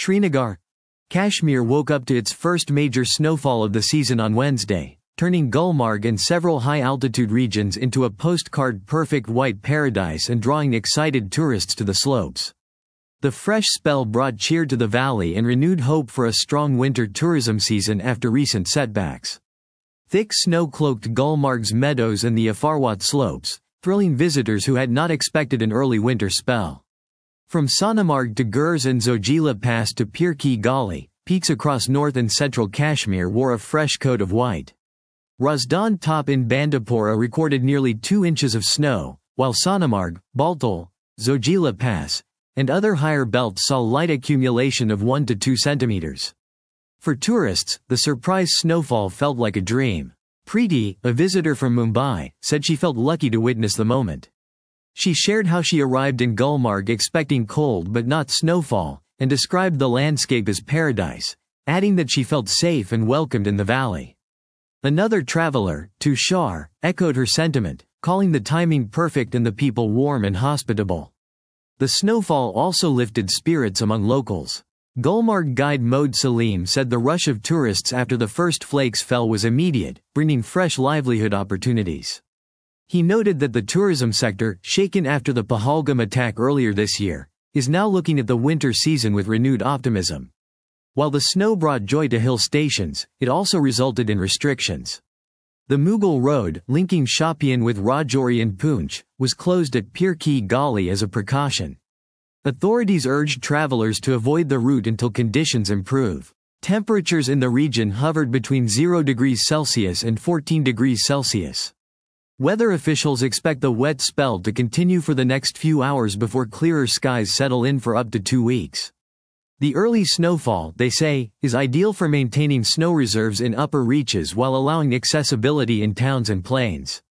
Srinagar, Kashmir woke up to its first major snowfall of the season on Wednesday, turning Gulmarg and several high-altitude regions into a postcard-perfect white paradise and drawing excited tourists to the slopes. The fresh spell brought cheer to the valley and renewed hope for a strong winter tourism season after recent setbacks. Thick snow cloaked Gulmarg's meadows and the Afarwat slopes, thrilling visitors who had not expected an early winter spell. From Sonamarg to Gurs and Zojila Pass to Pir Ki Gali, peaks across north and central Kashmir wore a fresh coat of white. Razdan Top in Bandipora recorded nearly 2 inches of snow, while Sonamarg, Baltal, Zojila Pass, and other higher belts saw light accumulation of 1 to 2 centimeters. For tourists, the surprise snowfall felt like a dream. Preeti, a visitor from Mumbai, said she felt lucky to witness the moment. She shared how she arrived in Gulmarg expecting cold but not snowfall, and described the landscape as paradise, adding that she felt safe and welcomed in the valley. Another traveler, Tushar, echoed her sentiment, calling the timing perfect and the people warm and hospitable. The snowfall also lifted spirits among locals. Gulmarg guide Mohd Salim said the rush of tourists after the first flakes fell was immediate, bringing fresh livelihood opportunities. He noted that the tourism sector, shaken after the Pahalgam attack earlier this year, is now looking at the winter season with renewed optimism. While the snow brought joy to hill stations, it also resulted in restrictions. The Mughal Road, linking Shopian with Rajouri and Poonch, was closed at Pir Ki Gali as a precaution. Authorities urged travelers to avoid the route until conditions improve. Temperatures in the region hovered between 0 degrees Celsius and 14 degrees Celsius. Weather officials expect the wet spell to continue for the next few hours before clearer skies settle in for up to 2 weeks. The early snowfall, they say, is ideal for maintaining snow reserves in upper reaches while allowing accessibility in towns and plains.